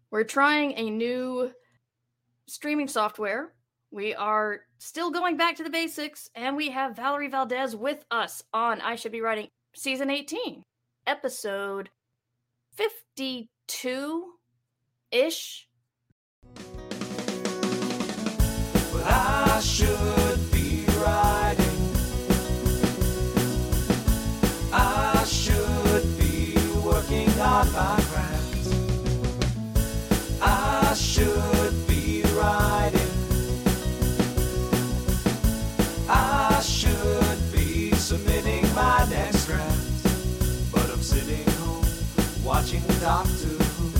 We're trying a new streaming software. We are still going back to the basics, and we have Valerie Valdez with us on I Should Be Writing Season 18, Episode 52-ish. Well, I should be writing. I should be working on my craft. I should be writing. I should be submitting my next draft. But I'm sitting home watching Doctor Who.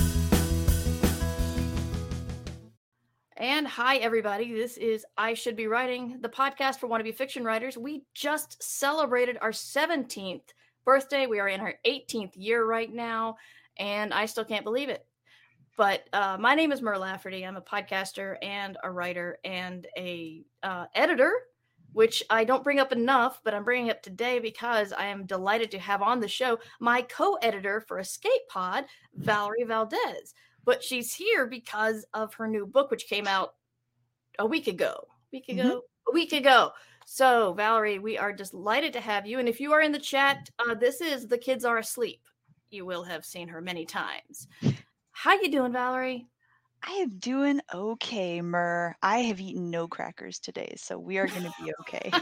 And hi, everybody. This is I Should Be Writing, the podcast for wannabe fiction writers. We just celebrated our 17th birthday. We are in our 18th year right now, and I still can't believe it. But my name is Mer Lafferty. I'm a podcaster and a writer and a editor, which I don't bring up enough, but I'm bringing up today because I am delighted to have on the show my co-editor for Escape Pod, Valerie Valdez. But she's here because of her new book, which came out a week ago. A week ago. So, Valerie, we are delighted to have you. And if you are in the chat, this is The Kids Are Asleep. You will have seen her many times. How you doing, Valerie? I am doing okay, Mer. I have eaten no crackers today, so we are going to be okay.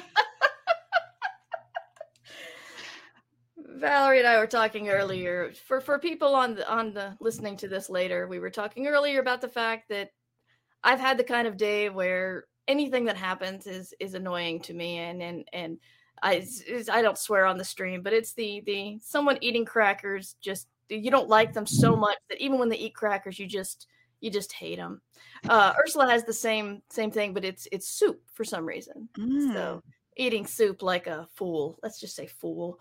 Valerie and I were talking earlier. For people on the listening to this later, we were talking earlier about the fact that I've had the kind of day where anything that happens is annoying to me, and I don't swear on the stream, but it's the someone eating crackers. Just you don't like them so much that even when they eat crackers, you just hate them. Ursula has the same thing, but it's soup for some reason. So eating soup like a fool. Let's just say fool.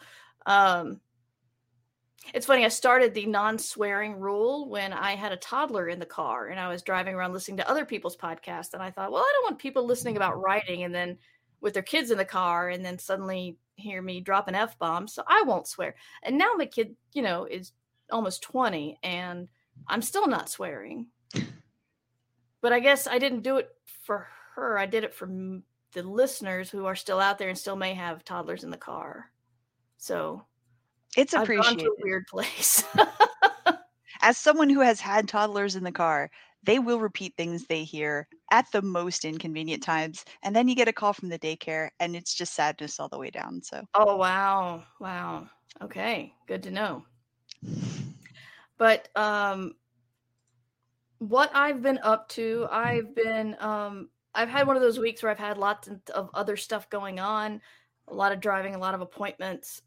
It's funny. I started the non-swearing rule when I had a toddler in the car and I was driving around listening to other people's podcasts. And I thought, well, I don't want people listening about writing and then with their kids in the car and then suddenly hear me drop an F-bomb. So I won't swear. And now my kid, is almost 20 and I'm still not swearing. But I guess I didn't do it for her. I did it for the listeners who are still out there and still may have toddlers in the car. So it's I've appreciated. gone to a weird place. As someone who has had toddlers in the car, they will repeat things they hear at the most inconvenient times. And then you get a call from the daycare and it's just sadness all the way down. So. Oh, wow. Okay. Good to know. But, what I've been up to, I've had one of those weeks where I've had lots of other stuff going on, a lot of driving, a lot of appointments.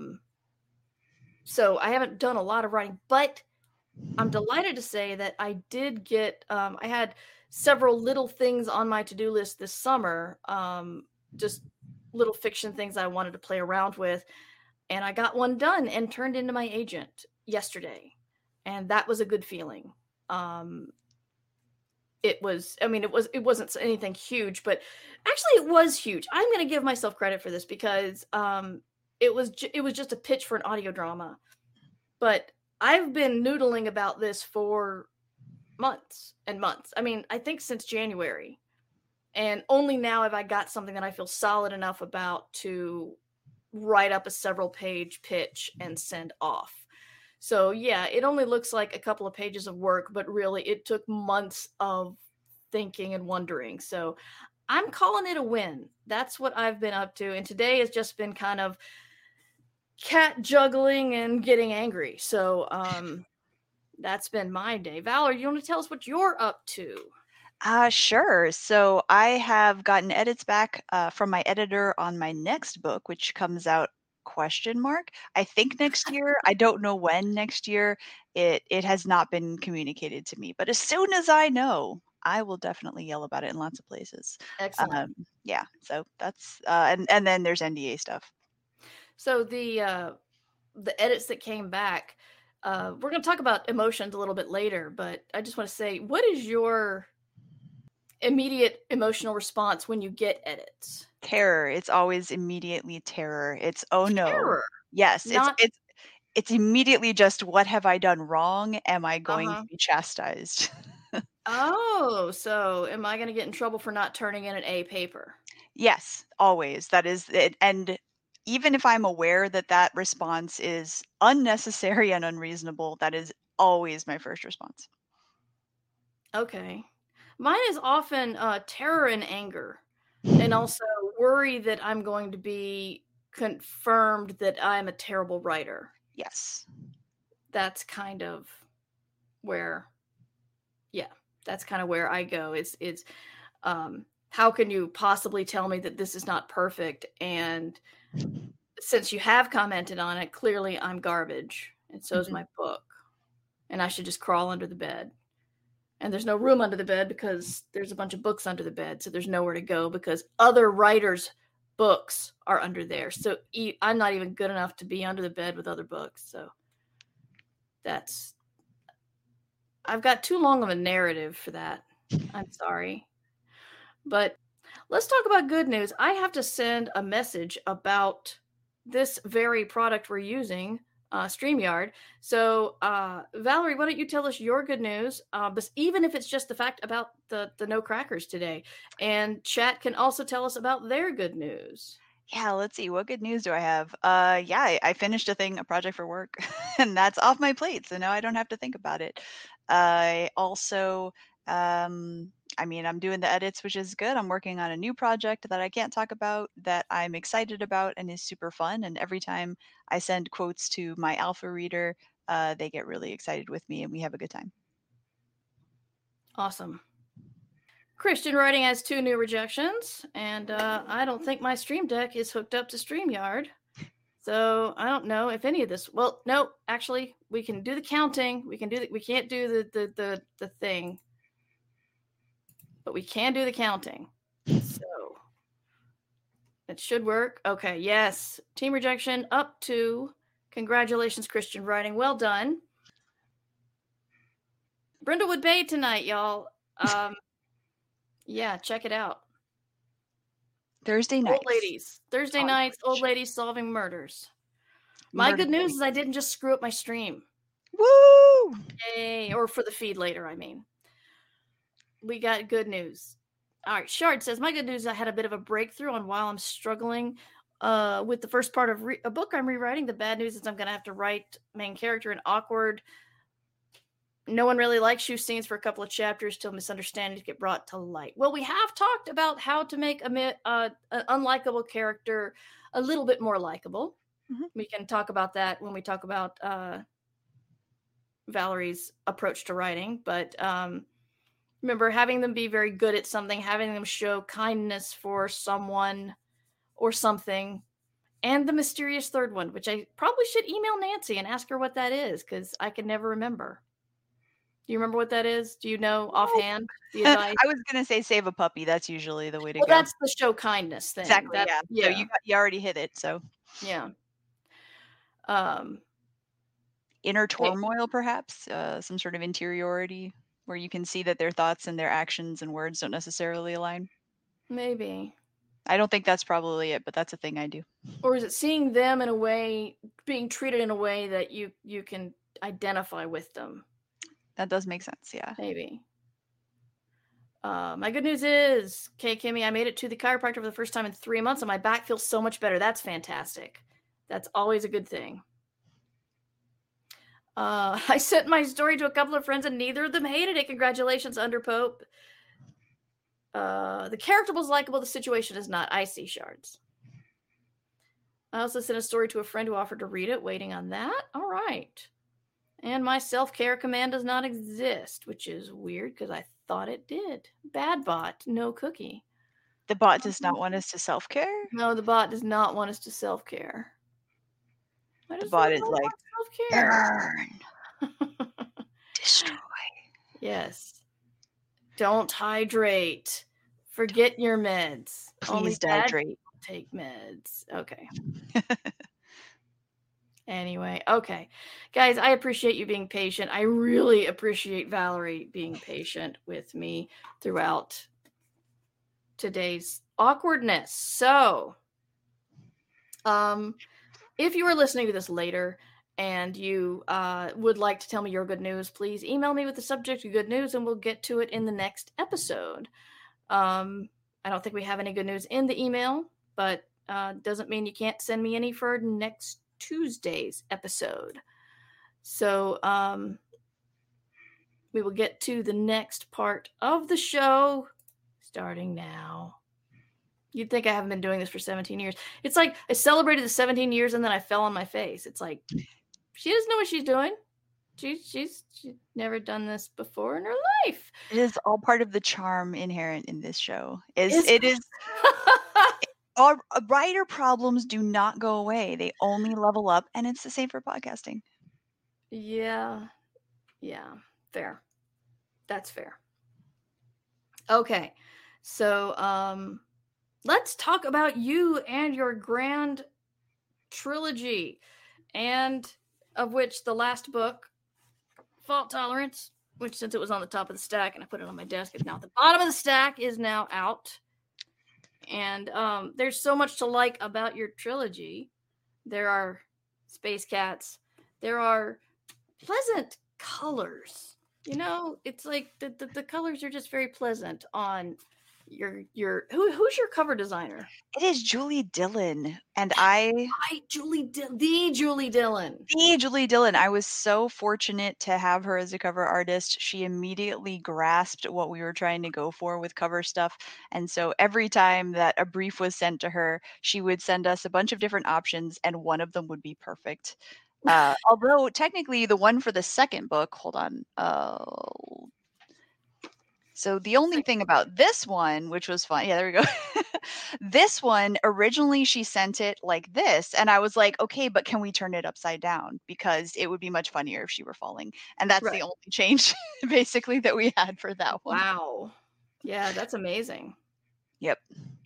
So I haven't done a lot of writing, but I'm delighted to say that I did get, I had several little things on my to-do list this summer, just little fiction things I wanted to play around with. And I got one done and turned into my agent yesterday. And that was a good feeling. It wasn't anything huge, but actually it was huge. I'm going to give myself credit for this because it was just a pitch for an audio drama, but I've been noodling about this for months and months. I mean, I think since January, and only now have I got something that I feel solid enough about to write up a several page pitch and send off. So yeah, it only looks like a couple of pages of work, but really it took months of thinking and wondering. So I'm calling it a win. That's what I've been up to. And today has just been kind of cat juggling and getting angry. So that's been my day. Valerie, you want to tell us what you're up to? Sure. So I have gotten edits back from my editor on my next book, which comes out ? I think next year. I don't know when next year. It has not been communicated to me, but as soon as I know, I will definitely yell about it in lots of places. Excellent. Yeah. So that's and then there's NDA stuff. So the edits that came back, we're going to talk about emotions a little bit later, but I just want to say, what is your immediate emotional response when you get edits? Terror. It's always immediately terror. It's oh no. Terror. Yes, it's immediately just, what have I done wrong? Am I going to Uh-huh. be chastised? Oh, so am I gonna get in trouble for not turning in an A paper? Yes, always. That is it. And even if I'm aware that that response is unnecessary and unreasonable, that is always my first response. Okay. Mine is often terror and anger, and also worry that I'm going to be confirmed that I'm a terrible writer. Yes. That's kind of where, yeah, that's kind of where I go. Is how can you possibly tell me that this is not perfect? And since you have commented on it, clearly I'm garbage, and so is Mhm. my book, and I should just crawl under the bed. And there's no room under the bed because there's a bunch of books under the bed, so there's nowhere to go because other writers' books are under there. So I'm not even good enough to be under the bed with other books. So that's I've got too long of a narrative for that. I'm sorry. But let's talk about good news. I have to send a message about this very product we're using, StreamYard. So, Valerie, why don't you tell us your good news? But even if it's just the fact about the no crackers today, and chat can also tell us about their good news. Yeah, let's see. What good news do I have? Yeah, I finished a project for work, and that's off my plate. So now I don't have to think about it. I also, I mean, I'm doing the edits, which is good. I'm working on a new project that I can't talk about that I'm excited about and is super fun. And every time I send quotes to my alpha reader, they get really excited with me and we have a good time. Awesome. Christian Writing has 2 new rejections, and I don't think my Stream Deck is hooked up to StreamYard. So I don't know if any of this. Well, no, actually, we can do the counting. We can do we can't do the thing, but we can do the counting. So it should work. Okay, yes, team rejection up to. Congratulations, Christian Writing. Well done. Brindlewood Bay tonight, y'all. Yeah, check it out. Thursday nights. Old ladies. Thursday Oh, nights, old sure. ladies solving murders. My Murder good news ladies. is I didn't just screw up my stream. Woo! Yay! Or for the feed later, I mean. We got good news. All right, Shard says, my good news is I had a bit of a breakthrough on while I'm struggling with the first part of a book I'm rewriting. The bad news is I'm going to have to write main character in awkward, no one really likes you scenes for a couple of chapters till misunderstandings get brought to light. Well, we have talked about how to make an unlikable character a little bit more likable. Mm-hmm. We can talk about that when we talk about Valerie's approach to writing. But remember, having them be very good at something, having them show kindness for someone or something, and the mysterious third one, which I probably should email Nancy and ask her what that is because I can never remember. Do you remember what that is? Do you know offhand the advice? I was gonna say save a puppy. That's usually the way to go. Well, that's the show kindness thing. Exactly. That, yeah. So you already hit it. So yeah. Inner turmoil, perhaps some sort of interiority where you can see that their thoughts and their actions and words don't necessarily align. Maybe. I don't think that's probably it, but that's a thing I do. Or is it seeing them in a way, being treated in a way that you can identify with them? That does make sense, yeah. Maybe. My good news is, Kimmy, I made it to the chiropractor for the first time in 3 months, and my back feels so much better. That's fantastic. That's always a good thing. I sent my story to a couple of friends, and neither of them hated it. Congratulations, Underpope. The character was likable. The situation is not. I see, Shards. I also sent a story to a friend who offered to read it. Waiting on that. All right. And my self-care command does not exist, which is weird because I thought it did. Bad bot, no cookie. The bot does not want us to self-care? No, the bot does not want us to self-care. The bot is like, self-care. Burn. Destroy. Yes. Don't hydrate. Forget your meds. Please hydrate. Take meds. Okay. Anyway, okay. Guys, I appreciate you being patient. I really appreciate Valerie being patient with me throughout today's awkwardness. So, if you are listening to this later and you would like to tell me your good news, please email me with the subject of good news and we'll get to it in the next episode. I don't think we have any good news in the email, but doesn't mean you can't send me any for next Tuesday's episode. So we will get to the next part of the show starting now. You'd think I haven't been doing this for 17 years. It's like I celebrated the 17 years and then I fell on my face. It's like, she doesn't know what she's doing. She's never done this before in her life. It is all part of the charm inherent in this show. Our writer problems do not go away. They only level up, and it's the same for podcasting. Yeah. Fair. That's fair. Okay. So let's talk about you and your grand trilogy, and of which the last book, Fault Tolerance, which since it was on the top of the stack and I put it on my desk, is now at the bottom of the stack, is now out. And there's so much to like about your trilogy. There are space cats. There are pleasant colors. You know, it's like the colors are just very pleasant on who's your cover designer? It is Julie Dillon, and Julie Dillon. I was so fortunate to have her as a cover artist. She immediately grasped what we were trying to go for with cover stuff, and so every time that a brief was sent to her, she would send us a bunch of different options, and one of them would be perfect. Although technically the one for the second book, hold on. So the only thing about this one, which was fun, yeah, there we go. This one, originally she sent it like this, and I was like, okay, but can we turn it upside down? Because it would be much funnier if she were falling. And that's the only change, basically, that we had for that one. Wow. Yeah, that's amazing. Yep.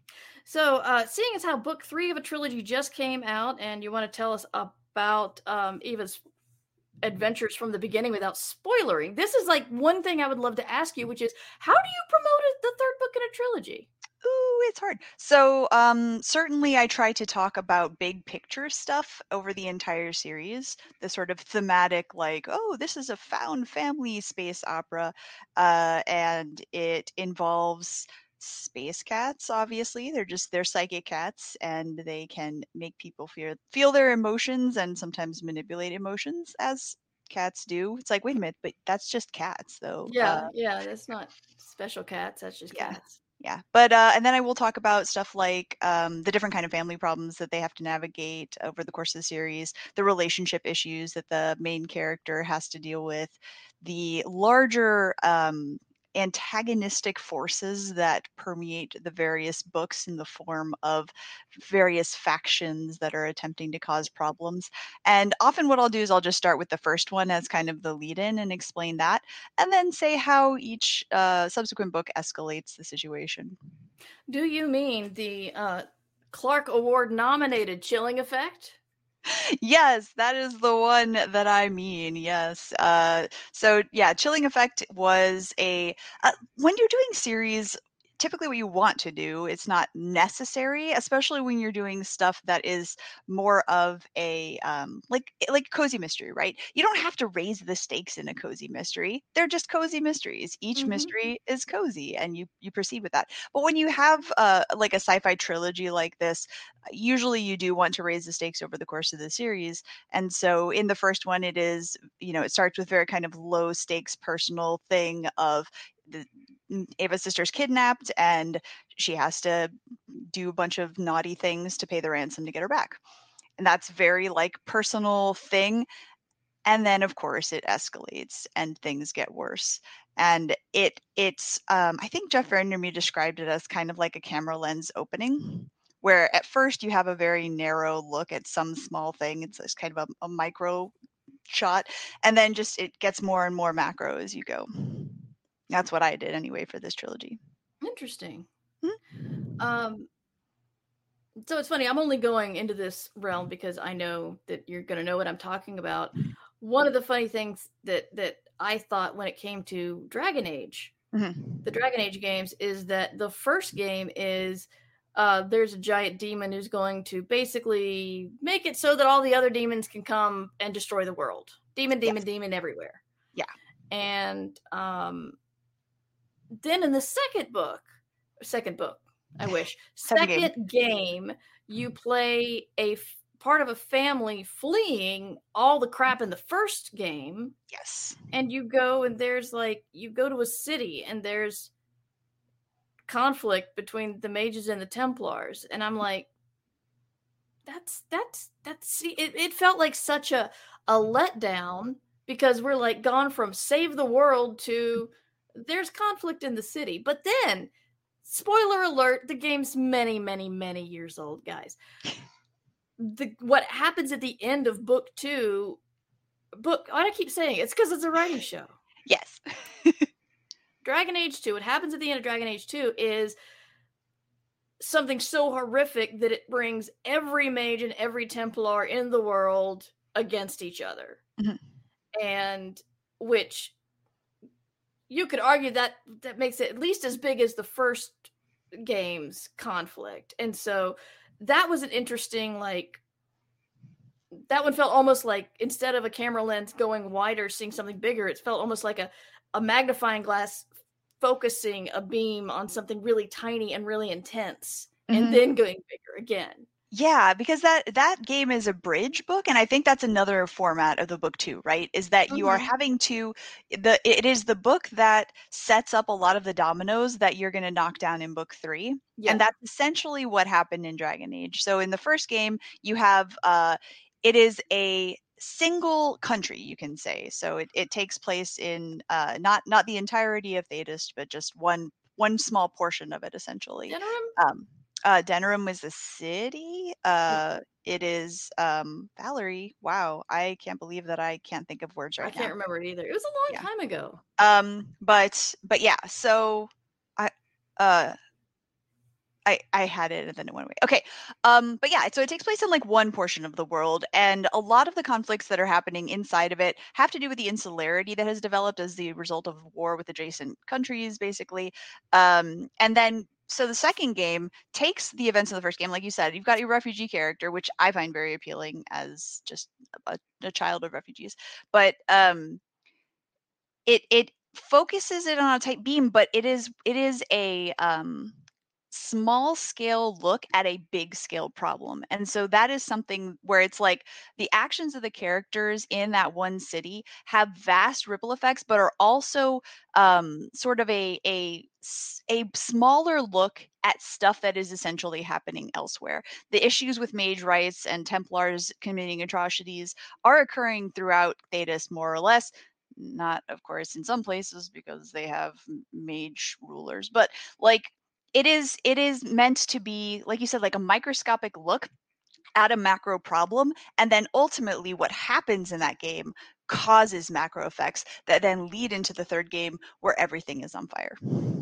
So seeing as how book 3 of a trilogy just came out, and you want to tell us about Eva's adventures from the beginning without spoilering, this is like one thing I would love to ask you, which is, how do you promote the third book in a trilogy? Ooh, it's hard. So certainly I try to talk about big picture stuff over the entire series, the sort of thematic, like, oh, this is a found family space opera, and it involves space cats. Obviously, they're psychic cats, and they can make people feel their emotions and sometimes manipulate emotions, as cats do. It's like, wait a minute, but that's just cats, though. Yeah, that's not special cats. That's just cats. Yeah, but and then I will talk about stuff like the different kind of family problems that they have to navigate over the course of the series, the relationship issues that the main character has to deal with, the larger antagonistic forces that permeate the various books in the form of various factions that are attempting to cause problems. And often what I'll do is I'll just start with the first one as kind of the lead-in and explain that, and then say how each subsequent book escalates the situation. Do you mean the Clark Award nominated Chilling Effect? Yes, that is the one that I mean. Yes. So yeah, Chilling Effect was when you're doing series, typically what you want to do, it's not necessary, especially when you're doing stuff that is more of a like cozy mystery, right? You don't have to raise the stakes in a cozy mystery. They're just cozy mysteries. Each mystery is cozy, and you proceed with that. But when you have like a sci-fi trilogy like this, usually you do want to raise the stakes over the course of the series. And so in the first one, it is, it starts with very kind of low stakes personal thing of Ava's sister's kidnapped, and she has to do a bunch of naughty things to pay the ransom to get her back. And that's very like personal thing. And then of course it escalates and things get worse. And it's I think Jeff Vandermeer described it as kind of like a camera lens opening, where at first you have a very narrow look at some small thing. It's kind of a micro shot, and then just it gets more and more macro as you go. That's what I did anyway for this trilogy. Interesting. So it's funny, I'm only going into this realm because I know that you're going to know what I'm talking about. One of the funny things that I thought when it came to Dragon Age, the Dragon Age games, is that the first game is there's a giant demon who's going to basically make it so that all the other demons can come and destroy the world. Demon, demon, Yes. demon everywhere. Yeah. And then in the second book, I wish, second game, you play part of a family fleeing all the crap in the first game. Yes. And you go and there's you go to a city and there's conflict between the mages and the Templars. And I'm like, it felt like such a letdown, because we're gone from save the world to there's conflict in the city. But then, spoiler alert, the game's many, many, many years old, guys. What happens at the end of book 2, I keep saying it's because it's a writing show. Yes. Dragon Age 2, what happens at the end of Dragon Age 2 is something so horrific that it brings every mage and every Templar in the world against each other. Mm-hmm. And which you could argue that makes it at least as big as the first game's conflict. And so that was an interesting, that one felt almost like, instead of a camera lens going wider, seeing something bigger, it felt almost like a magnifying glass focusing a beam on something really tiny and really intense, mm-hmm. and then going bigger again. Yeah, because that game is a bridge book, and I think that's another format of the book too, right? Is that you mm-hmm. are having to it is the book that sets up a lot of the dominoes that you're going to knock down in book 3. Yeah. And that's essentially what happened in Dragon Age. So in the first game, you have it is a single country, you can say. So it takes place in not the entirety of Thedas, but just one small portion of it, essentially. Denerim was the city. It is Valerie. Wow, I can't believe that I can't think of words right now. I can't remember it either. It was a long time ago. But yeah. So I had it and then it went away. Okay. But yeah, so it takes place in one portion of the world, and a lot of the conflicts that are happening inside of it have to do with the insularity that has developed as the result of war with adjacent countries, basically. And then, so the second game takes the events of the first game, like you said. You've got your refugee character, which I find very appealing as just a child of refugees. But it focuses it on a tight beam, but it is a small scale look at a big scale problem. And so that is something where it's like the actions of the characters in that one city have vast ripple effects, but are also sort of a smaller look at stuff that is essentially happening elsewhere. The issues with mage rights and Templars committing atrocities are occurring throughout Thedas, more or less. Not, of course, in some places because they have mage rulers, but it is meant to be, like you said, like a microscopic look at a macro problem, and then ultimately what happens in that game causes macro effects that then lead into the third game where everything is on fire.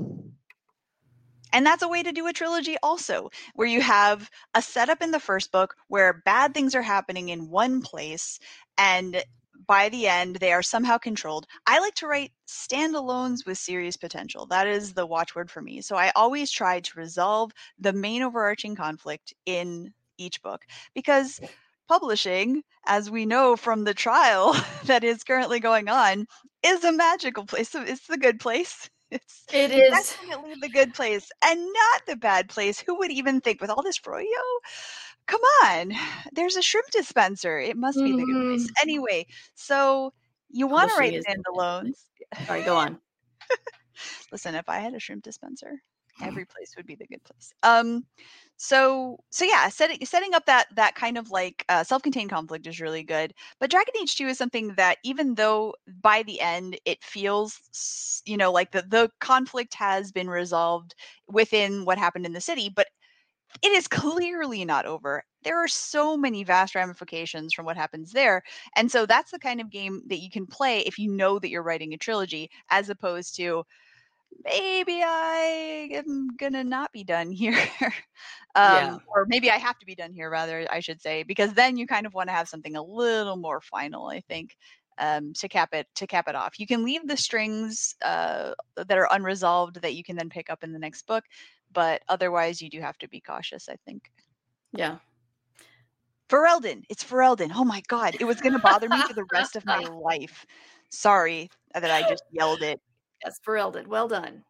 And that's a way to do a trilogy also, where you have a setup in the first book where bad things are happening in one place, and by the end, they are somehow controlled. I like to write standalones with serious potential. That is the watchword for me. So I always try to resolve the main overarching conflict in each book, because publishing, as we know from the trial that is currently going on, is a magical place. So it's the good place. It is definitely the good place and not the bad place. Who would even think, with all this froyo? Come on, there's a shrimp dispenser. It must be the good place. Anyway, so you want to write standalones. Sorry, go on. Listen, if I had a shrimp dispenser, every place would be the good place. So yeah, setting up that kind of self-contained conflict is really good. But Dragon Age 2 is something that, even though by the end it feels, like the conflict has been resolved within what happened in the city, but it is clearly not over. There are so many vast ramifications from what happens there. And so that's the kind of game that you can play if you know that you're writing a trilogy, as opposed to, maybe I am gonna not be done here. Or maybe I have to be done here, rather, I should say, because then you kind of want to have something a little more final, I think, to cap it off. You can leave the strings that are unresolved that you can then pick up in the next book, but otherwise you do have to be cautious, I think. Yeah. Ferelden. It's Ferelden. Oh my god, it was going to bother me for the rest of my life. Sorry that I just yelled it. Yes, Ferelden. Well done.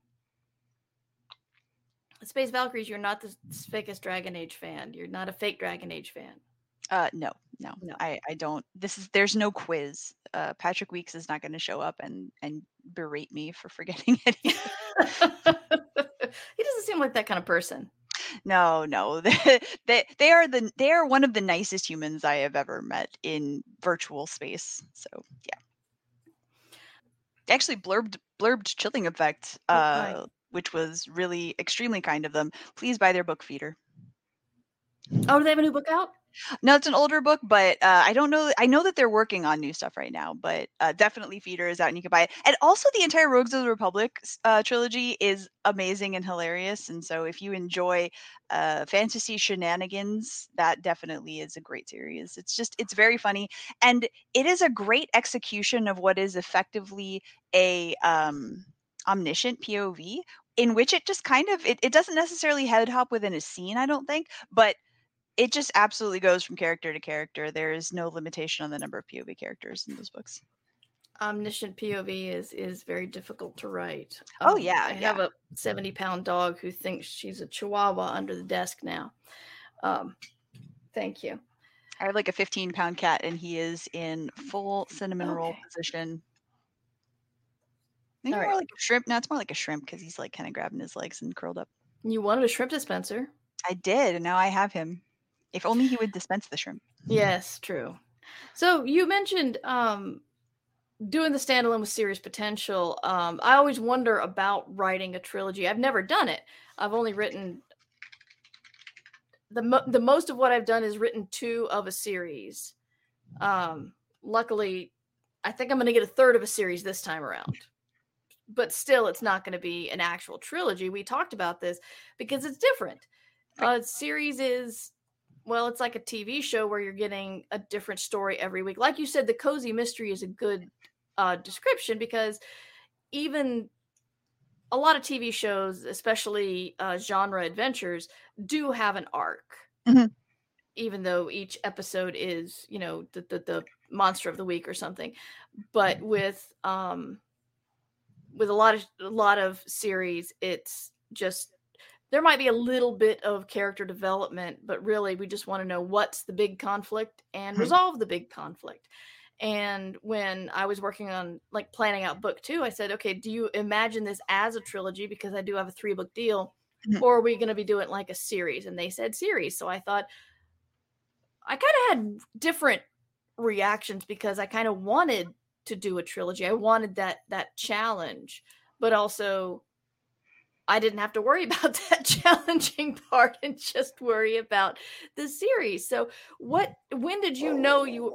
Space Valkyries, you're not the fakest Dragon Age fan. You're not a fake Dragon Age fan. No. I don't. There's no quiz. Patrick Weeks is not going to show up and berate me for forgetting it. He doesn't seem like that kind of person. No. They are one of the nicest humans I have ever met in virtual space. So yeah. Actually blurbed Chilling Effect, which was really extremely kind of them. Please buy their book, Feeder. Oh, do they have a new book out? No, it's an older book, but I don't know. I know that they're working on new stuff right now, but definitely Feeder is out and you can buy it. And also the entire Rogues of the Republic trilogy is amazing and hilarious. And so if you enjoy fantasy shenanigans, that definitely is a great series. It's very funny. And it is a great execution of what is effectively a omniscient POV, in which it just kind of, it doesn't necessarily head hop within a scene, I don't think, but it just absolutely goes from character to character. There is no limitation on the number of POV characters in those books. Omniscient POV is very difficult to write. Oh yeah, I have a 70-pound dog who thinks she's a Chihuahua under the desk now. Thank you. I have like a 15-pound cat, and he is in full cinnamon roll position. Maybe more like a shrimp. No, it's more like a shrimp because he's like kind of grabbing his legs and curled up. You wanted a shrimp dispenser. I did, and now I have him. If only he would dispense the shrimp. Yes, true. So you mentioned doing the standalone with serious potential. I always wonder about writing a trilogy. I've never done it. I've only written the most of what I've done is written 2 of a series. Luckily, I think I'm going to get a third of a series this time around. But still, it's not going to be an actual trilogy. We talked about this because it's different. Series is, well, it's like a TV show where you're getting a different story every week. Like you said, the cozy mystery is a good description because even a lot of TV shows, especially genre adventures, do have an arc. Mm-hmm. Even though each episode is, the monster of the week or something. But with a lot of series, it's just, there might be a little bit of character development, but really we just want to know what's the big conflict and resolve the big conflict. And when I was working on like planning out book 2, I said, okay, do you imagine this as a trilogy? Because I do have a 3-book deal, or are we going to be doing like a series? And they said series. So I thought, I kind of had different reactions because I kind of wanted to do a trilogy. I wanted that challenge, but also I didn't have to worry about that challenging part and just worry about the series. So when did you know you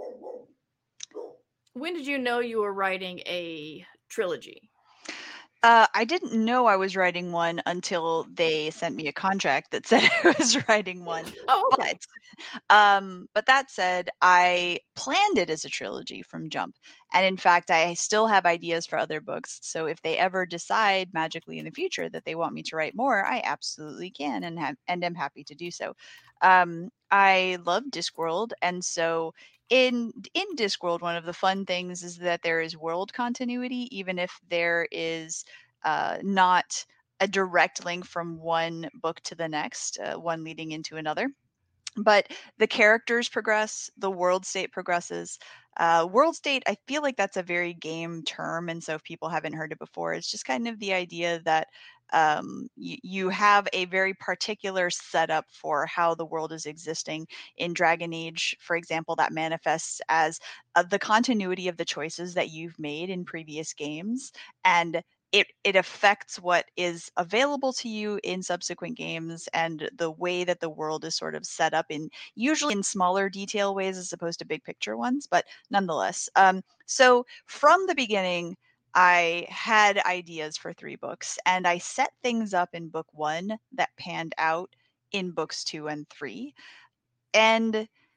were writing a trilogy? I didn't know I was writing one until they sent me a contract that said I was writing one. Oh, okay. But that said, I planned it as a trilogy from jump. And in fact, I still have ideas for other books. So if they ever decide magically in the future that they want me to write more, I absolutely can and am happy to do so. I love Discworld, and so in Discworld, one of the fun things is that there is world continuity, even if there is not a direct link from one book to the next, one leading into another. But the characters progress, the world state progresses. World state, I feel like that's a very game term, and so if people haven't heard it before, it's just kind of the idea that you have a very particular setup for how the world is existing. In Dragon Age, for example, that manifests as the continuity of the choices that you've made in previous games, and it affects what is available to you in subsequent games and the way that the world is sort of set up usually in smaller detail ways as opposed to big picture ones, but nonetheless. So from the beginning, I had ideas for 3 books, and I set things up in book 1 that panned out in books 2 and 3. And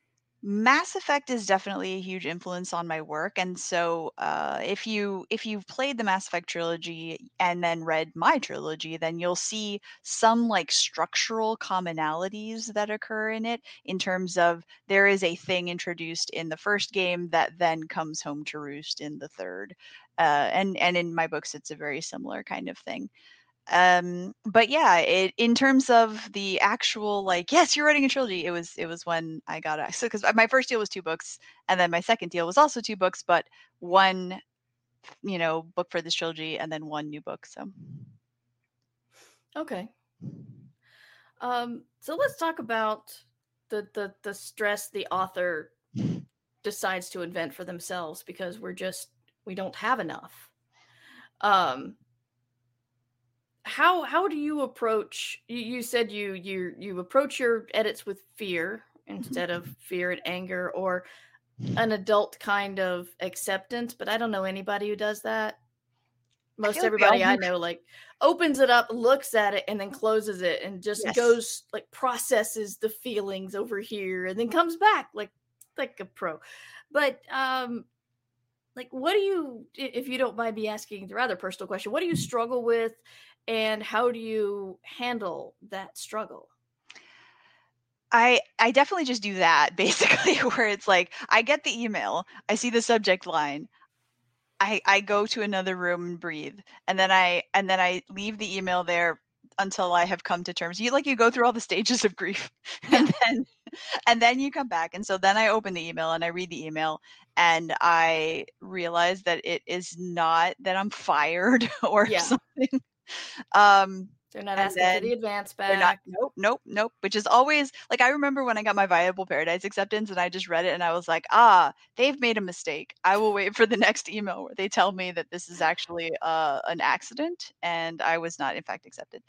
Mass Effect is definitely a huge influence on my work, and so if you've played the Mass Effect trilogy and then read my trilogy, then you'll see some like structural commonalities that occur in it. In terms of there is a thing introduced in the first game that then comes home to roost in the third, and in my books, it's a very similar kind of thing. But yeah, in terms of the actual like, yes, you're writing a trilogy. It was when I got it. So because my first deal was 2 books, and then my second deal was also 2 books, but one, book for this trilogy, and then one new book. So Okay. So let's talk about the stress the author decides to invent for themselves because we don't have enough. How do you approach? You said you approach your edits with fear instead of fear and anger, or an adult kind of acceptance. But I don't know anybody who does that. Most feel like we all everybody I do. know like opens it up, looks at it, and then closes it, and just Yes. goes like processes the feelings over here, and then comes back like a pro. But like, what do you, if you don't mind me asking the rather personal question, what do you struggle with, and how do you handle that struggle? I definitely just do that basically, where it's like I get the email, I see the subject line, I go to another room and breathe, and then I leave the email there until I have come to terms. You go through all the stages of grief, Yeah. and then you come back, and so then I open the email and I read the email, and I realize that it is not that I'm fired or Yeah. something. They're not And asking for then the advance they're not. back. Nope. Which is always like, I remember when I got my Viable Paradise acceptance and I just read it and I was like, they've made a mistake. I will wait for the next email where they tell me that this is actually an accident and I was not in fact accepted.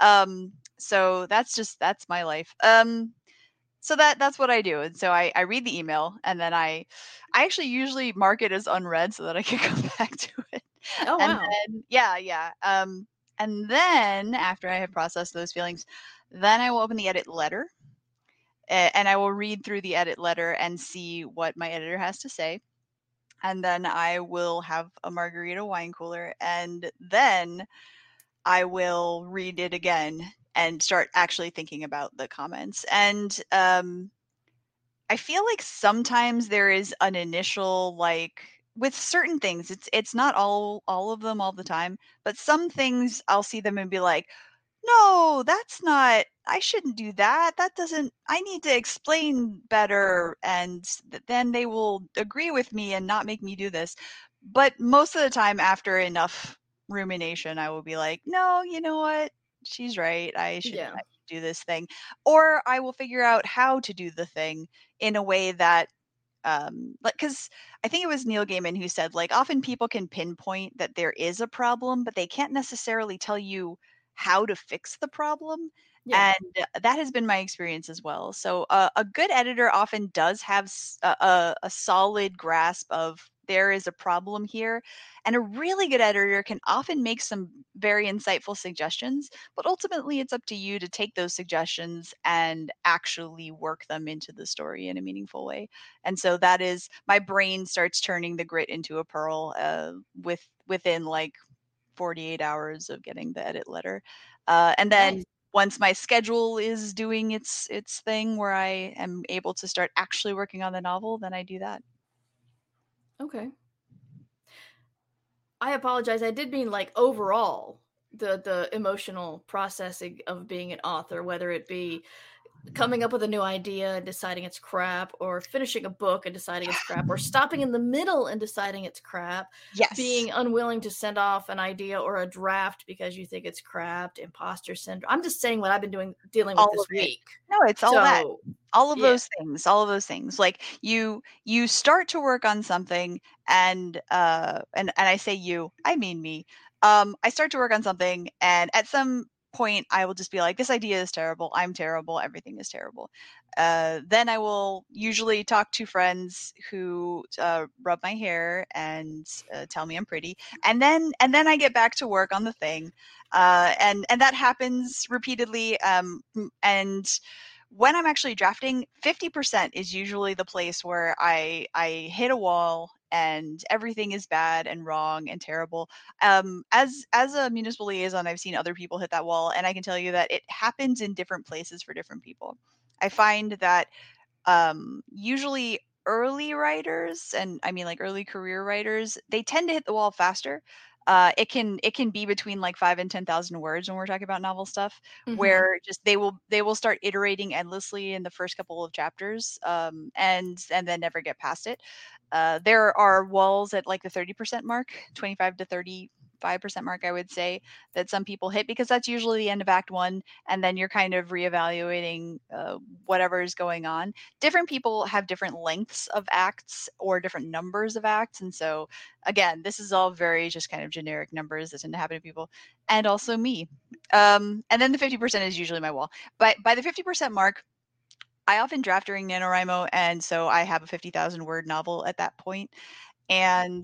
So that's my life. So that's what I do. And so I read the email, and then I actually usually mark it as unread so that I can come back to it. Oh, And wow. then yeah. And then after I have processed those feelings, then I will open the edit letter, and I will read through the edit letter and see what my editor has to say. And then I will have a margarita wine cooler, and then I will read it again and start actually thinking about the comments. And I feel like sometimes there is an initial, like, with certain things, it's not all of them all the time, but some things I'll see them and be like, no, that's not, I shouldn't do that. That doesn't, I need to explain better. And then they will agree with me and not make me do this. But most of the time, after enough rumination, I will be like, no, you know what? She's right. I should Yeah. do this thing. Or I will figure out how to do the thing in a way that, like, because I think it was Neil Gaiman who said, like, often people can pinpoint that there is a problem, but they can't necessarily tell you how to fix the problem. Yeah. And that has been my experience as well. So a good editor often does have a solid grasp of there is a problem here. And a really good editor can often make some very insightful suggestions, but ultimately it's up to you to take those suggestions and actually work them into the story in a meaningful way. And so that is, my brain starts turning the grit into a pearl within like 48 hours of getting the edit letter. And then Nice. once my schedule is doing its thing where I am able to start actually working on the novel, then I do that. Okay. I apologize. I did mean like overall the emotional processing of being an author, whether it be coming up with a new idea and deciding it's crap, or finishing a book and deciding it's crap, or stopping in the middle and deciding it's crap. Yes. Being unwilling to send off an idea or a draft because you think it's crap, imposter syndrome. I'm just saying what I've been dealing with All this of it. week. No, it's all that. All of yeah. those things. Like you start to work on something, and I say you, I mean me. I start to work on something, and at some point I will just be like, this idea is terrible, I'm terrible, everything is terrible. Then I will usually talk to friends who rub my hair and tell me I'm pretty, and then I get back to work on the thing, and that happens repeatedly. And when I'm actually drafting, 50% is usually the place where I hit a wall and everything is bad and wrong and terrible. As a municipal liaison, I've seen other people hit that wall, and I can tell you that it happens in different places for different people. I find that usually early writers, and I mean like early career writers, they tend to hit the wall faster. It can be between like 5 and 10,000 words when we're talking about novel stuff, where just they will start iterating endlessly in the first couple of chapters, and then never get past it. There are walls at like the 30% mark, 25 to 35% mark, I would say, that some people hit, because that's usually the end of Act One, and then you're kind of reevaluating whatever is going on. Different people have different lengths of acts or different numbers of acts, and so again, this is all very just kind of generic numbers that tend to happen to people, and also me. And then the 50% is usually my wall. But by the 50% mark, I often draft during NaNoWriMo, and so I have a 50,000 word novel at that point. And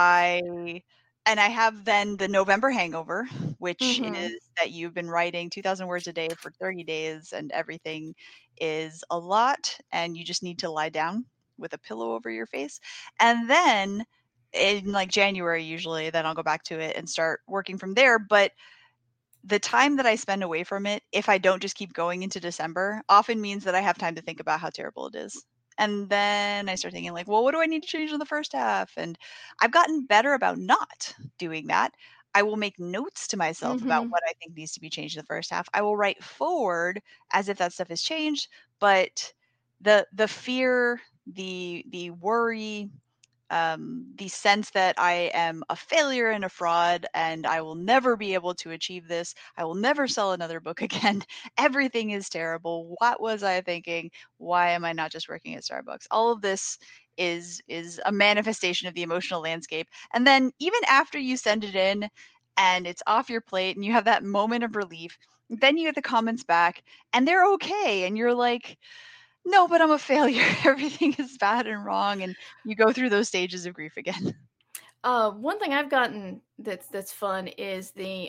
I have then the November hangover, which is that you've been writing 2,000 words a day for 30 days, and everything is a lot, and you just need to lie down with a pillow over your face. And then in like January, usually, then I'll go back to it and start working from there. But the time that I spend away from it, if I don't just keep going into December, often means that I have time to think about how terrible it is. And then I start thinking like, well, what do I need to change in the first half? And I've gotten better about not doing that. I will make notes to myself about what I think needs to be changed in the first half. I will write forward as if that stuff has changed, but the fear, the worry, the sense that I am a failure and a fraud and I will never be able to achieve this. I will never sell another book again. Everything is terrible. What was I thinking? Why am I not just working at Starbucks? All of this is a manifestation of the emotional landscape. And then even after you send it in and it's off your plate and you have that moment of relief, then you get the comments back and they're okay. And you're like, no, but I'm a failure. Everything is bad and wrong, and you go through those stages of grief again. One thing I've gotten that's fun is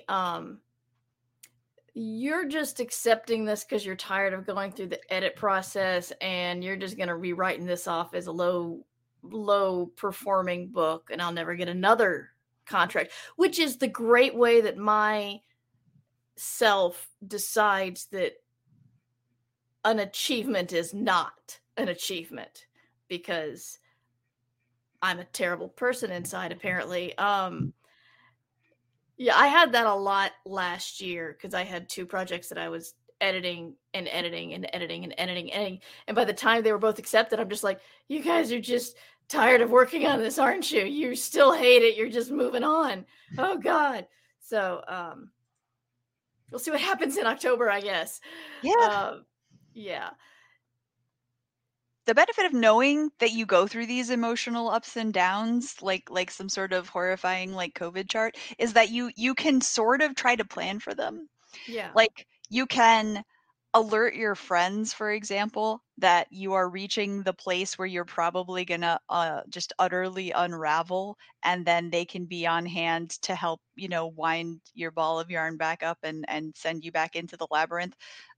you're just accepting this because you're tired of going through the edit process, and you're just gonna rewriting this off as a low performing book, and I'll never get another contract, which is the great way that my self decides that an achievement is not an achievement, because I'm a terrible person inside, apparently. Yeah, I had that a lot last year because I had 2 projects that I was editing and editing and editing and editing. And by the time they were both accepted, I'm just like, you guys are just tired of working on this, aren't you? You still hate it. You're just moving on. Oh God. So we'll see what happens in October, I guess. Yeah. Yeah. The benefit of knowing that you go through these emotional ups and downs, like some sort of horrifying like COVID chart, is that you can sort of try to plan for them. Yeah. Like you can alert your friends, for example, that you are reaching the place where you're probably gonna just utterly unravel, and then they can be on hand to help, wind your ball of yarn back up and send you back into the labyrinth.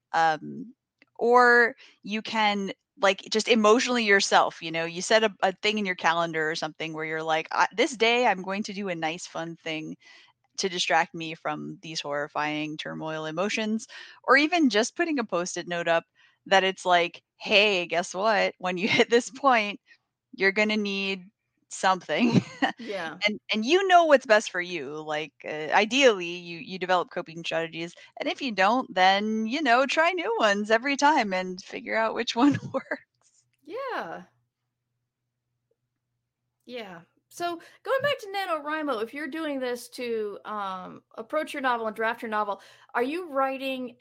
Or you can like just emotionally yourself, you set a thing in your calendar or something where you're like, this day I'm going to do a nice fun thing to distract me from these horrifying turmoil emotions. Or even just putting a post-it note up that it's like, hey, guess what, when you hit this point you're gonna need something. Yeah. and you know what's best for you. Like ideally you develop coping strategies, and if you don't, then try new ones every time and figure out which one works. Yeah. So going back to NaNoWriMo, if you're doing this to approach your novel and draft your novel, are you writing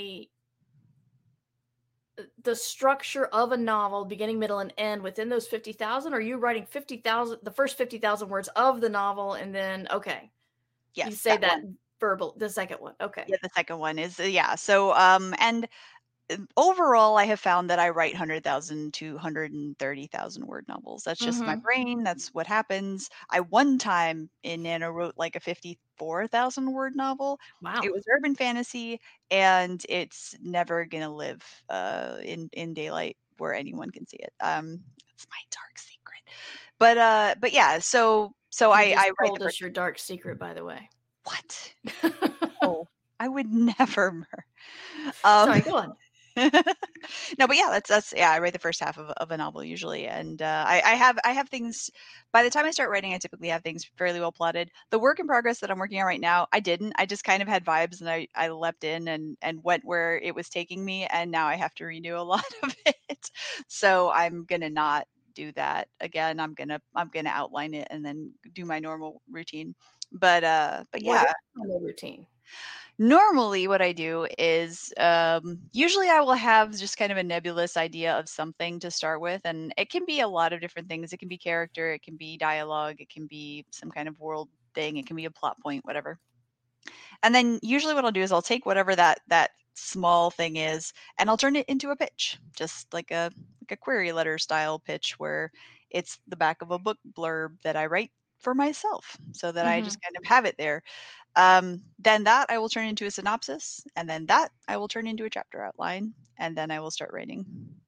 the structure of a novel, beginning, middle, and end within those 50,000? Or are you writing 50,000, the first 50,000 words of the novel, and then Yes, you say that verbal, the second one. Okay. Yeah, the second one is yeah. So and overall, I have found that I write 100,000 to 130,000 word novels. That's just my Mm-hmm. brain. That's what happens. I one time in Nano wrote like a 54,000 word novel. Wow. It was urban fantasy, and it's never gonna live in daylight where anyone can see it. It's my dark secret. But yeah. So You I just write the told first. us your dark secret, by the way. What? Oh, I would never. Um, Sorry, go on. no, but yeah, that's yeah. I write the first half of a novel usually, and I have things. By the time I start writing, I typically have things fairly well plotted. The work in progress that I'm working on right now, I didn't. I just kind of had vibes, and I leapt in and went where it was taking me, and now I have to renew a lot of it. So I'm gonna not do that again. I'm gonna outline it and then do my normal routine. But What is yeah, normal routine? normally what I do is usually I will have just kind of a nebulous idea of something to start with, and it can be a lot of different things. It can be character, it can be dialogue, it can be some kind of world thing, it can be a plot point, whatever. And then usually what I'll do is I'll take whatever that small thing is and I'll turn it into a pitch, just like a query letter style pitch where it's the back of a book blurb that I write for myself so that I Mm-hmm. just kind of have it there. Then that I will turn into a synopsis, and then that I will turn into a chapter outline, and then I will start writing.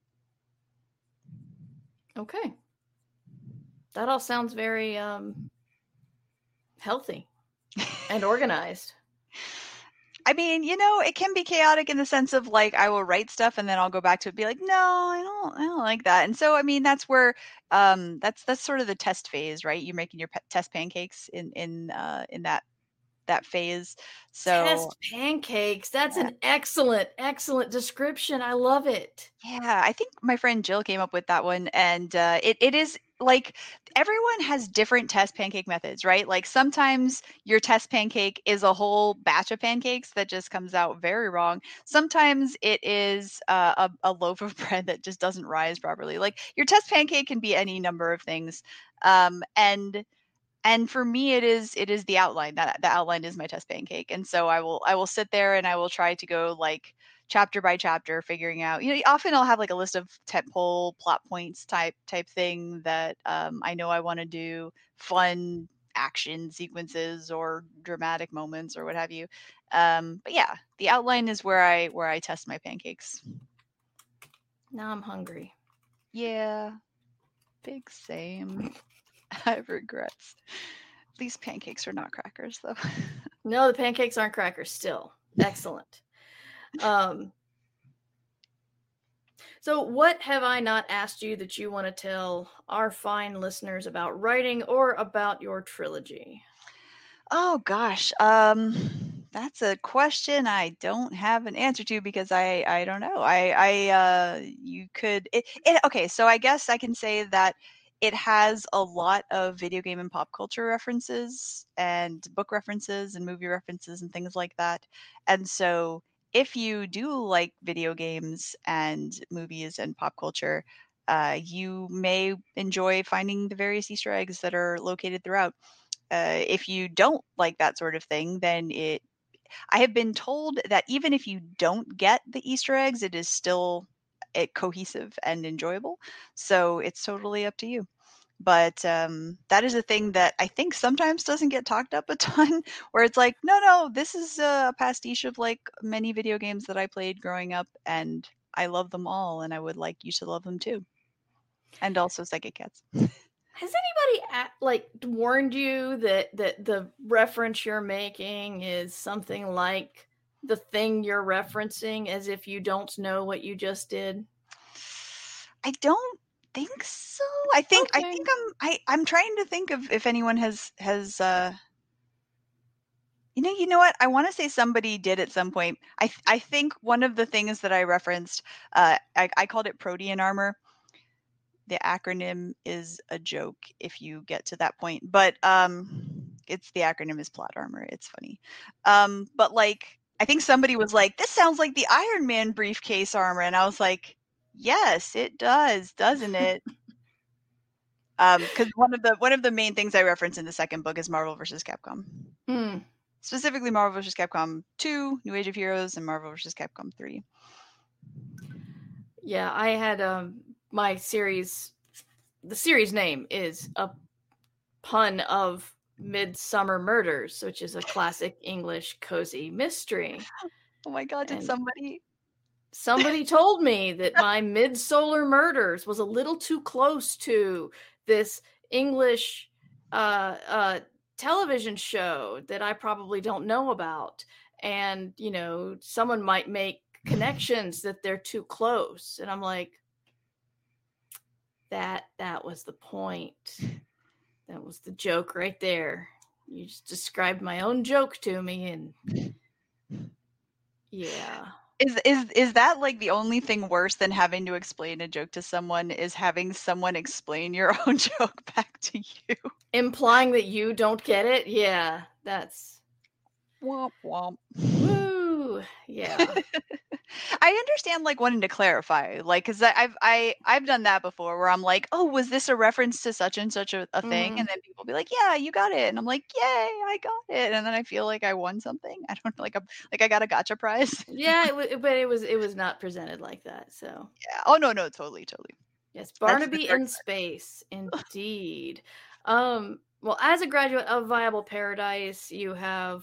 Okay. That all sounds very healthy and organized. I mean, it can be chaotic in the sense of like I will write stuff and then I'll go back to it and be like, no, I don't like that. And so I mean that's where that's sort of the test phase, right? You're making your test pancakes in that phase. So Test pancakes. That's an excellent description. I love it. yeah, I think my friend Jill came up with that one, and it is like everyone has different test pancake methods, right? Like sometimes your test pancake is a whole batch of pancakes that just comes out very wrong. Sometimes it is a loaf of bread that just doesn't rise properly. Like your test pancake can be any number of things, and for me it is the outline. That the outline is my test pancake, and so I will sit there and I will try to go like chapter by chapter figuring out, often I'll have like a list of tentpole plot points type thing that I know I want to do, fun action sequences or dramatic moments or what have you. But yeah, the outline is where I test my pancakes. Now I'm hungry. Yeah, big same. I have regrets. These pancakes are not crackers though. No, the pancakes aren't crackers still. Excellent. So what have I not asked you that you want to tell our fine listeners about writing or about your trilogy? Oh gosh, that's a question I don't have an answer to because I don't know. You could okay. So I guess I can say that it has a lot of video game and pop culture references and book references and movie references and things like that. And so if you do like video games and movies and pop culture, you may enjoy finding the various Easter eggs that are located throughout. If you don't like that sort of thing, then I have been told that even if you don't get the Easter eggs, it is still cohesive and enjoyable. So it's totally up to you. But that is a thing that I think sometimes doesn't get talked up a ton, where it's like, no, this is a pastiche of like many video games that I played growing up, and I love them all, and I would like you to love them too. And also Psychic Cats. Has anybody warned you that the reference you're making is something like the thing you're referencing, as if you don't know what you just did? I don't think so. I think I'm trying to think of if anyone has you know what? I want to say somebody did at some point. I think one of the things that I referenced, I called it Protean armor. The acronym is a joke if you get to that point, but it's the acronym is plot armor. It's funny. But like I think somebody was like, this sounds like the Iron Man briefcase armor, and I was like, yes, it does, doesn't it? Because one of the main things I reference in the second book is Marvel vs. Capcom. Specifically Marvel vs. Capcom 2, New Age of Heroes, and Marvel vs. Capcom 3. Yeah, I had my series. The series name is a pun of Midsummer Murders, which is a classic English cozy mystery. Oh my God, did And somebody? told me that my Midsolar Murders was a little too close to this English television show that I probably don't know about. And, someone might make connections that they're too close. And I'm like, that was the point. That was the joke right there. You just described my own joke to me, and yeah. Is that like the only thing worse than having to explain a joke to someone is having someone explain your own joke back to you? Implying that you don't get it? Yeah, that's Womp womp. woo. Yeah. I understand like wanting to clarify, like, because I've done that before where I'm like, oh, was this a reference to such and such a thing? And then people be like, yeah, you got it, and I'm like, yay, I got it, and then I feel like I won something. I don't know, like I got a gotcha prize. Yeah, but it was not presented like that. So Yeah. Oh no, totally. yes, That's the Barnaby dark in space, indeed. Well, as a graduate of Viable Paradise, you have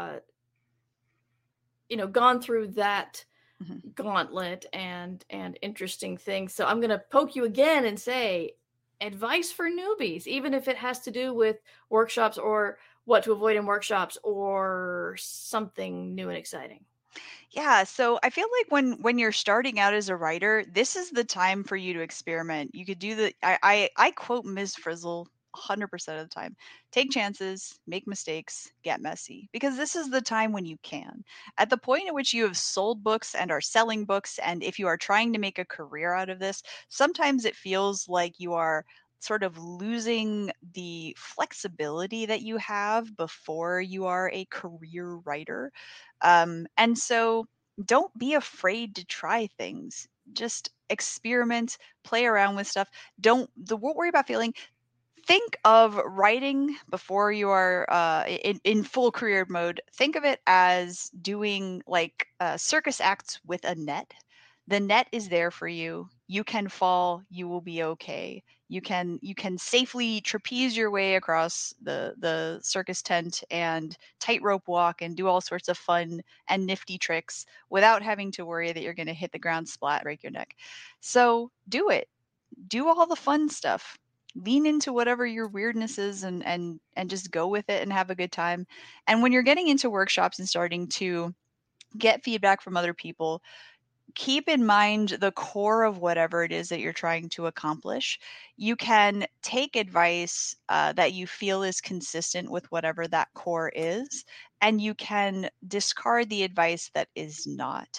gone through that gauntlet and interesting things. So I'm going to poke you again and say advice for newbies, even if it has to do with workshops or what to avoid in workshops or something new and exciting. Yeah, so I feel like when you're starting out as a writer, this is the time for you to experiment. You could do I quote Ms. Frizzle 100% of the time. Take chances, make mistakes, get messy, because this is the time when you can. At the point at which you have sold books and are selling books, and if you are trying to make a career out of this, sometimes it feels like you are sort of losing the flexibility that you have before you are a career writer. And so don't be afraid to try things. Just experiment, play around with stuff. Don't worry about feeling. Think of writing before you are in full career mode. Think of it as doing like circus acts with a net. The net is there for you. You can fall. You will be okay. You can safely trapeze your way across the circus tent and tightrope walk and do all sorts of fun and nifty tricks without having to worry that you're going to hit the ground, splat, break your neck. So do it. Do all the fun stuff. Lean into whatever your weirdness is and just go with it and have a good time. And when you're getting into workshops and starting to get feedback from other people, keep in mind the core of whatever it is that you're trying to accomplish. You can take advice that you feel is consistent with whatever that core is, and you can discard the advice that is not.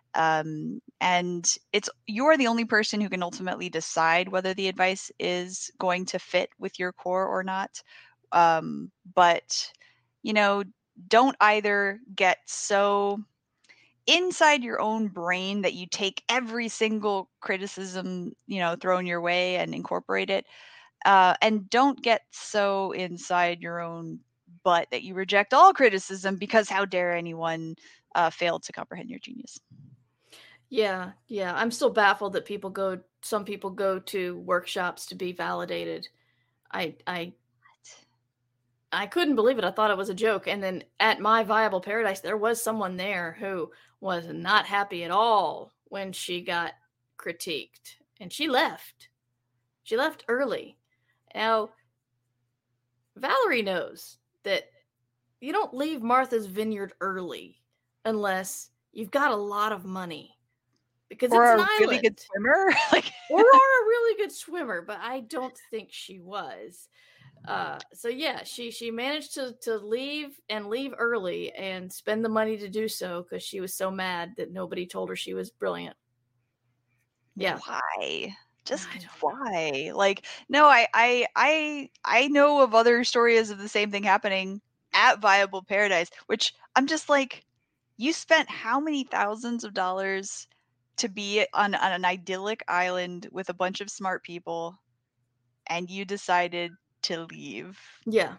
And you're the only person who can ultimately decide whether the advice is going to fit with your core or not. But don't either get so inside your own brain that you take every single criticism thrown your way and incorporate it, and don't get so inside your own butt that you reject all criticism because how dare anyone fail to comprehend your genius. Yeah, I'm still baffled that some people go to workshops to be validated. I couldn't believe it. I thought it was a joke. And then at my Viable Paradise, there was someone there who was not happy at all when she got critiqued. And she left. She left early. Now, Valerie knows that you don't leave Martha's Vineyard early unless you've got a lot of money. Because or it's an a island. Really good swimmer. Or are a really good swimmer, but I don't think she was. So yeah, she managed to leave early and spend the money to do so because she was so mad that nobody told her she was brilliant. Yeah. Why? Just why? Like, no, I know of other stories of the same thing happening at Viable Paradise, which I'm just like, you spent how many thousands of dollars to be on an idyllic island with a bunch of smart people, and you decided to leave. Yeah.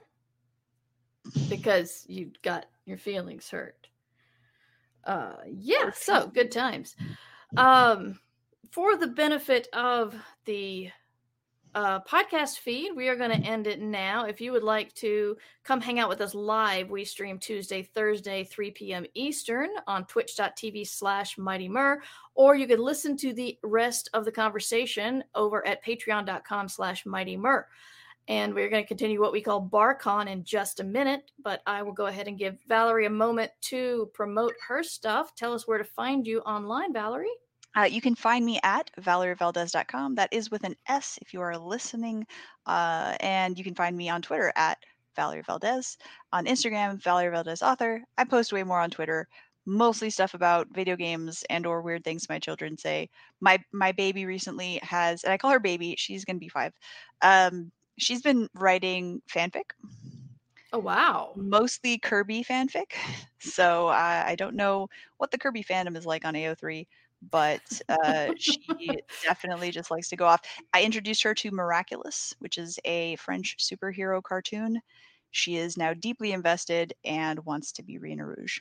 Because you got your feelings hurt. Yeah, so good times. for the benefit of the podcast feed, we are going to end it now. If you would like to come hang out with us live, we stream Tuesday, Thursday, 3 p.m. Eastern on twitch.tv/MightyMur, or you could listen to the rest of the conversation over at patreon.com/MightyMur. And we're going to continue what we call BarCon in just a minute, but I will go ahead and give Valerie a moment to promote her stuff. Tell us where to find you online, Valerie. You can find me at ValerieValdez.com. That is with an S if you are listening. And you can find me on Twitter at Valerie Valdez. On Instagram, Valerie Valdez Author. I post way more on Twitter, mostly stuff about video games and or weird things my children say. My baby recently has, and I call her baby, she's going to be 5. She's been writing fanfic. Oh, wow. Mostly Kirby fanfic. So I don't know what the Kirby fandom is like on AO3. But she definitely just likes to go off. I introduced her to Miraculous, which is a French superhero cartoon. She is now deeply invested and wants to be Rena Rouge.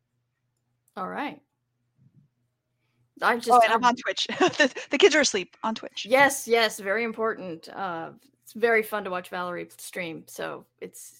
All right. I'm on Twitch. the kids are asleep on Twitch. Yes, very important. It's very fun to watch Valerie stream. So it's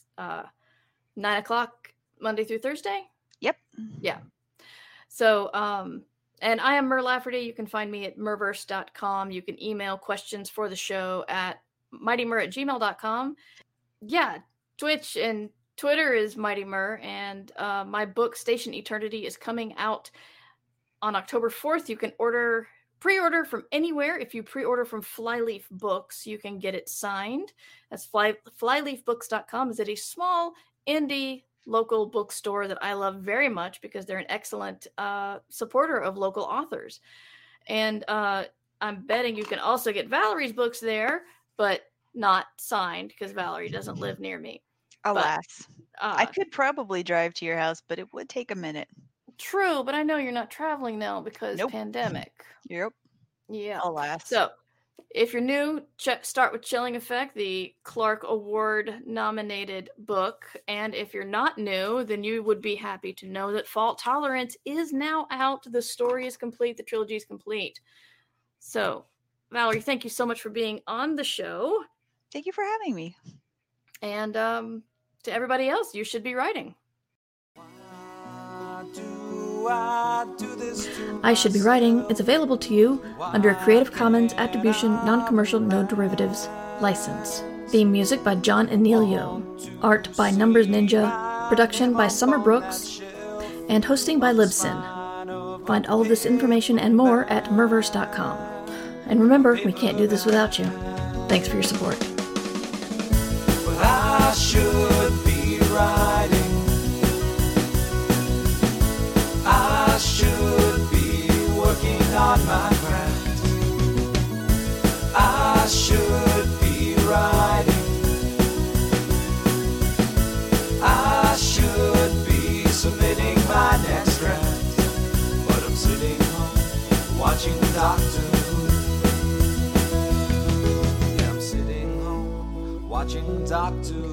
9:00 Monday through Thursday? Yep. Yeah. So, and I am Mur Lafferty. You can find me at murverse.com. You can email questions for the show at mightymur@gmail.com. Yeah, Twitch and Twitter is Mighty Mur, and my book, Station Eternity, is coming out on October 4th. You can pre-order from anywhere. If you pre-order from Flyleaf Books, you can get it signed. That's flyleafbooks.com. Is it a small indie local bookstore that I love very much because they're an excellent supporter of local authors. And I'm betting you can also get Valerie's books there, but not signed because Valerie doesn't live near me. Alas. I could probably drive to your house, but it would take a minute. True, but I know you're not traveling now because pandemic. Yep. Yeah. Alas. So if you're new, start with Chilling Effect, the Clark Award nominated book. And if you're not new, then you would be happy to know that Fault Tolerance is now out. The story is complete. The trilogy is complete. So, Valerie, thank you so much for being on the show. Thank you for having me. And to everybody else, you should be writing. I Should Be Writing is available to you under a Creative Commons Attribution Non-Commercial No Derivatives license. Theme music by John Emilio. Art by Numbers Ninja. Production by Summer Brooks. And hosting by Libsyn. Find all of this information and more at murverse.com. And remember, we can't do this without you. Thanks for your support. Well, I should be writing. I should be working on my craft. I should be writing. I should be submitting my next draft. But I'm sitting home watching Doctor Who. Yeah, I'm sitting home watching Doctor Who.